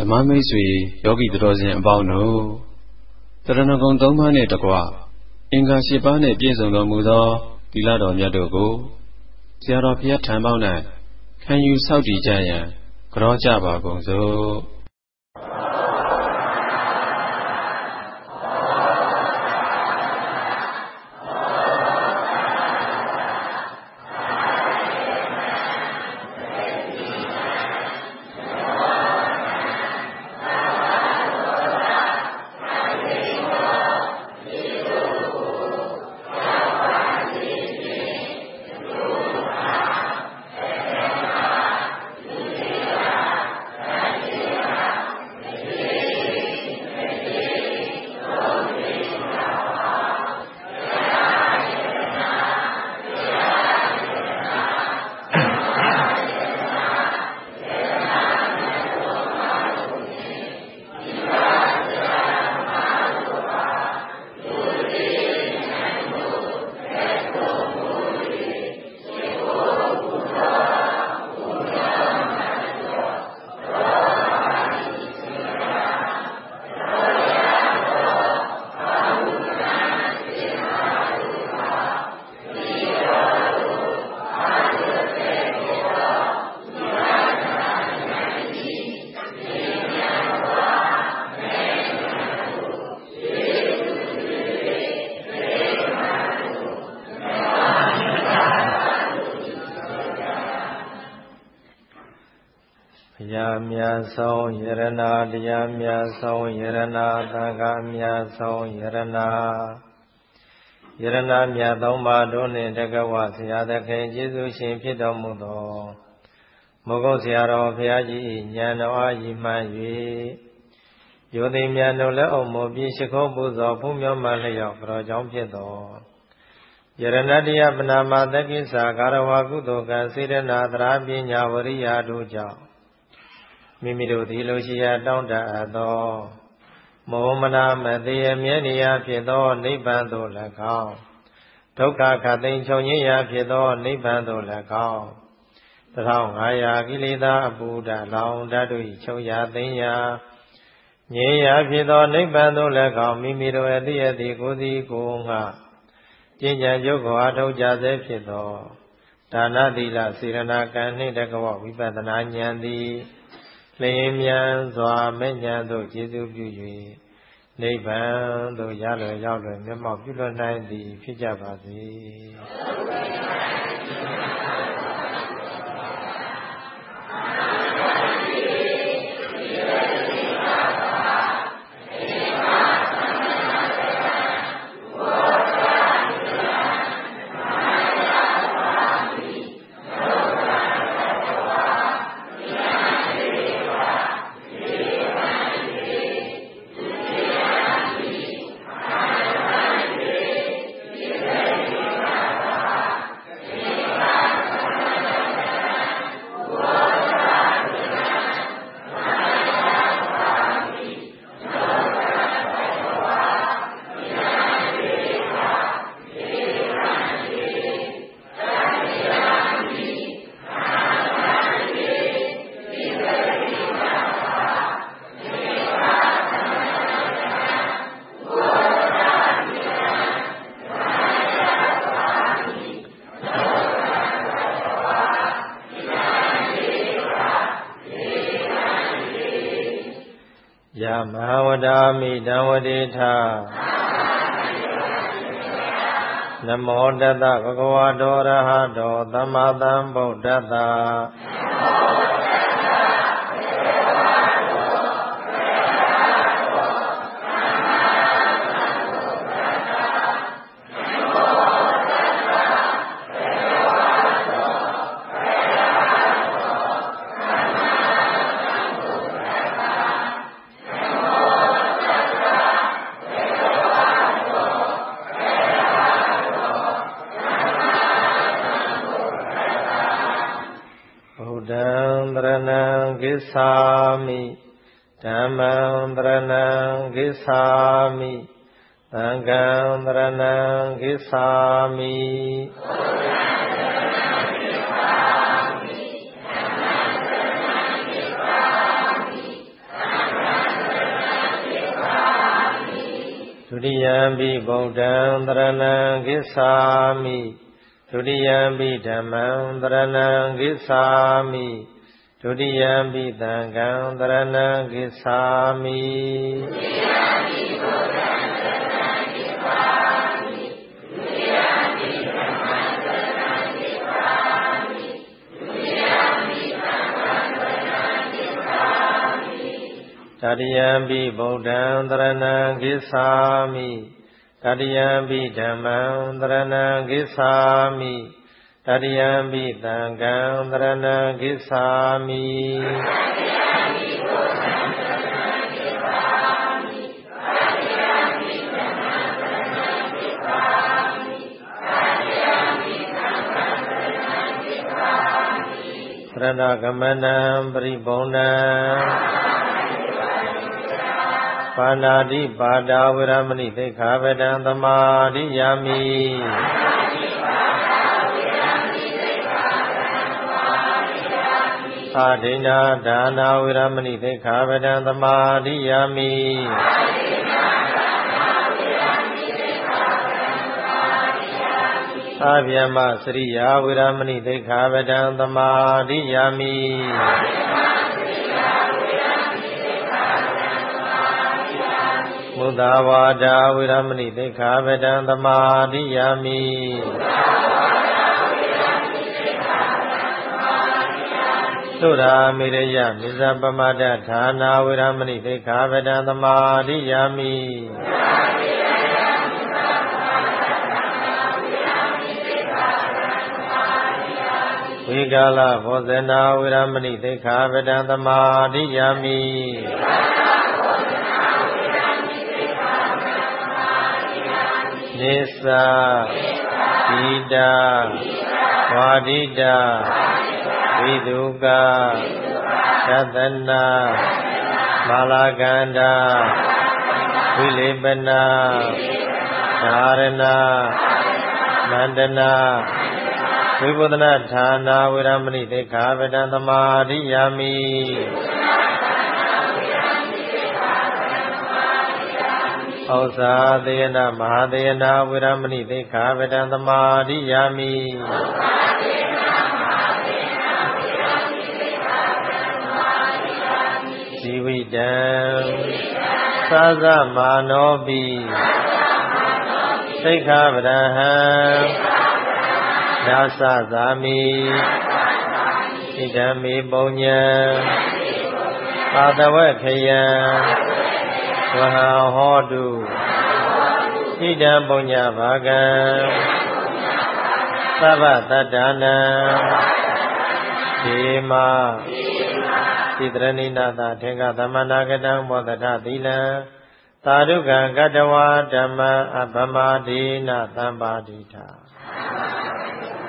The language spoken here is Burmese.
ဓမ္မမိတ်ဆွေယောဂီတော်စင်အပေါင်းတို့တရဏဂုံ၃ပါးနှင့်တကွအင်္ဂါ၈ပါးနှင့်ပြည့်စုံတော်မူသောသီလတော်မြတ်တို့ကိုဆရာတော်ဘုရားထံပေါင်း၌ခံယူဆောက်တည်ကြရန်ကြောကြပါကုန်စို့မြတ်ဆုံးယရဏတရားမြတ်ဆုံးယရဏသံဃာမြတ်ဆုံးယရဏမြတ်သုံးပါးတို့နှင့်တကဝဆရာသခင်ကျေးဇူးရှင်ဖြစ်တော်မူသောမုဂုတ်ဆရာတော်ဘုရားကြီးဉာဏ်တော်အားရည်မှန်း၍ယောသိမြတ်တို့လက်အုပ်မူပြီးရှိခိုးပူဇော်ဖူးမြော်မှလျောက်ကြောကြောင့်ဖြစ်သောယရဏတရားပနာမသက္ကိစ္ဆာကာရဝကုသိုလ်ကံစေတနာသရပညာဝရိယတို့ကြောင့်မိမိတို့ဒီလိုရှိရာတောင်းတအပ်သောမောမနာမသေးအမြဲနေရာဖြစ်သောနိဗ္ဗာန်သို့၎င်းဒုက္ခခတ်သိမ်းချုပ်ငြိမ်းရာဖြစ်သောနိဗ္ဗာန်သို့၎င်း1500ကိလေသာအပူဓာလောင်ဓာတ်တို့၏ချုပ်ရာသိမ်းရာငြိမ်းရာဖြစ်သောနိဗ္ဗာန်သို့၎င်းမိမိတို့အသည့်အသည့်ကိုယ်စီကိုယ်ငှကျင့်ကြံကြုတ်ကိုအားထုတ်ကြစေဖြစ်သောဒါနသီလစေရနာကံနှင့်တကဝဝိပဿနာဉာဏ်သည်လျင်မြန်စွာမဲ့ဉာဏ်သို့ကျေးဇူးပြု၍နိဗ္ဗာန်သို့ရလွယ်ရောက်လွယ်မျက်မှောက်ပြုလွတ်နိုင်သည်ဖြစ်ကြပါစေမဟာဝဒာမိတံဝတိထနမောတတဗုဒ္ဓဝါဒောရဟတောသမ္မာသမ္ဗုဒ္ဓတ္တကိသာမိဓမ္မံတရဏံကိသာမိသံဃံတရဏံကိသာမိတိယံပိဗုဒ္ဓံသရဏံဂစ္ဆာမိဒုတိယံပိဓမ္မံသရဏံဂစ္ဆာမိဒုတိယံပိသံဃံသရဏံဂစ္ဆာမိဒုတိယံပိဗုဒ္ဓံသရဏံဂစ္ဆာမိဒုတိယံပိဓမ္မံသရဏံဂစ္ဆာမိဒုတိယံပိသံဃံသရဏံဂစ္ဆာမိတတိယံပိဗုဒ္ဓံသရဏံဂစ္ဆာမိတတိယံပိဓမ္မံသရဏံဂစ္ဆာမိတတိယံပိသံဃံသရဏံဂစ္ဆာမိတတိယံပိဗုဒ္ဓံသရဏံဂစ္ဆာမိတတိယံပိဓမ္မံသရဏံဂစ္ဆာမိတတိယံပိသံဃံသရဏံဂစ္ဆာမိသရဏဂမနံပရိဘုံနံပါဏာတိပါဒာဝေရမဏိသိက္ခာပဒံသမာဓိယာမိအာဒိနာဒါနာဝေရမဏိသိက္ခာပဒံသမာဓိယာမိအာဗျမစရိယာဝေရမဏိသိက္ခာပဒံသမာဓိယာမိမုဒ္ဒဝါဒာဝေရမဏိသိက္ခာပဒံသမာဓိယာမိသုရာမေရယမိဇပမဒဌာနာဝေရမဏိသိက္ခာပဒံသမာဓိယာမိဝိကာလဘောဇနာဝေရမဏိသိက္ခာပဒံသမာဓိယာမိနိစ္စဒိတာဝါဒိတာဝိဒုကသတနာမာလာကန္တာဝိလေပနာဓာရဏမန္တနာဝိပုဒနာဌာနာဝေရမဏိသိက္ခာပဒံသမာဓိယာမိဩဇာသေယနာမဟာသေယနာဝေရမဏိသိက္ခာပဒံသမာဓိယာမိဇီဝိတံသာဇမာနောပိသိက္ခာပဒံဟံဒါသဇာမိဣဒံမေပုံညံပါတဝခယံဝဟံဟောတုဣဒံပုညဘာကံသဗ္ဗတတ္တနံဒေမဣတရဏိနာသထေကသမနာကတံမောတထသီလံသာဓုကံကတဝါဓမ္မအပမဒေနသံပါတိထ